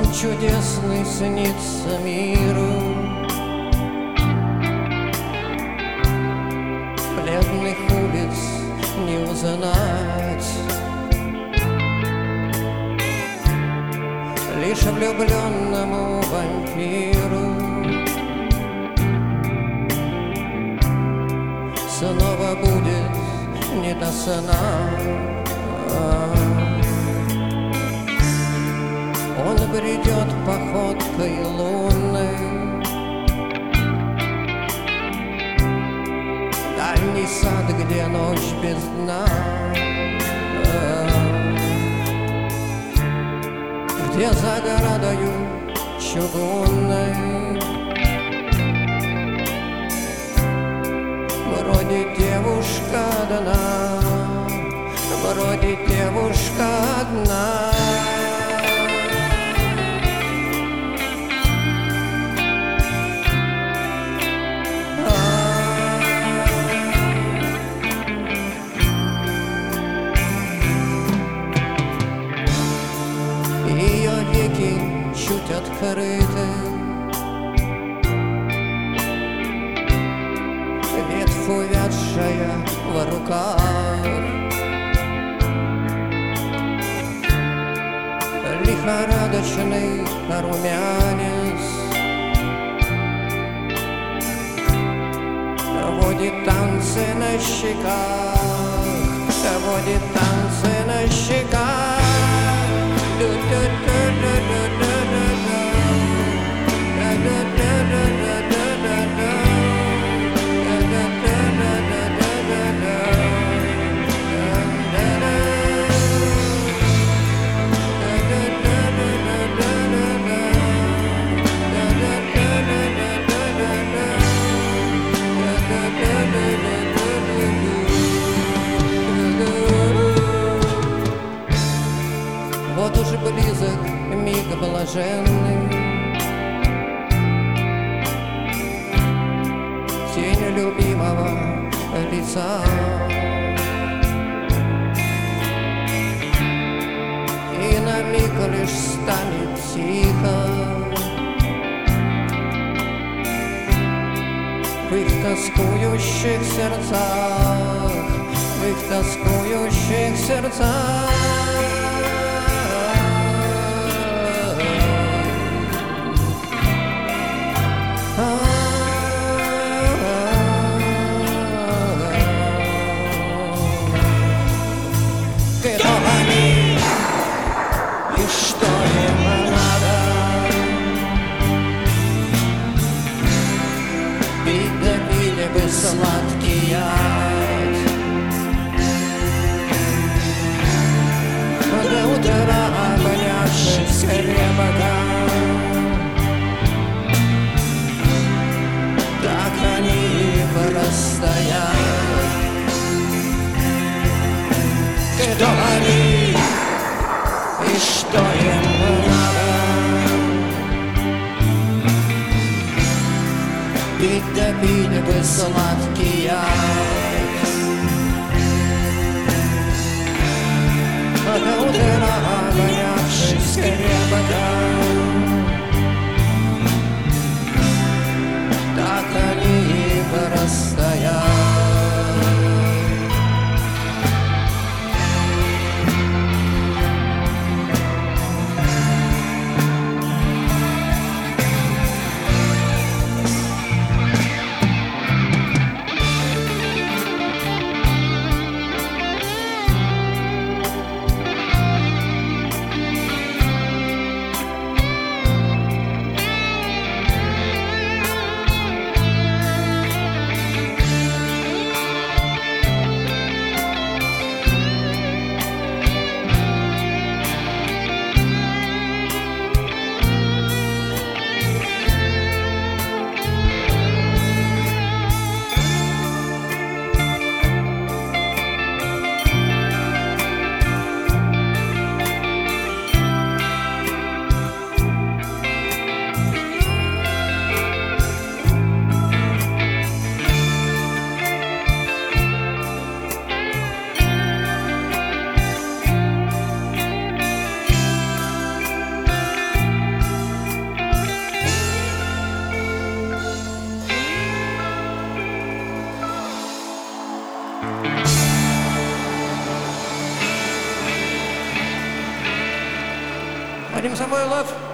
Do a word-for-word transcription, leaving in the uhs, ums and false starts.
чудесный снится миру. Бледных улиц не узнать, лишь влюбленному вампиру снова будет не до сна. Он бредет походкой лунной, дальний сад, где ночь без дна, где загородою чугунной вроде девушка одна, вроде девушка одна. Ее веки чуть открыты, ветвь увядшая в руках, лихорадочный румянец водит танцы на щеках, водит танцы на щеках. Вот уж близок миг блаженный, тень любимого лица, и на миг лишь станет тихо в их тоскующих сердцах, в их тоскующих сердцах. Кто они и что им надо? Пить да пили бы сладкий яд, до утра обнявшись крепко. Так они и простоят. Кто они и что им надо? Пить да пили бы сладкий яд, до утра обнявшись крепко. Так они и простоят. Вадим Самойлов.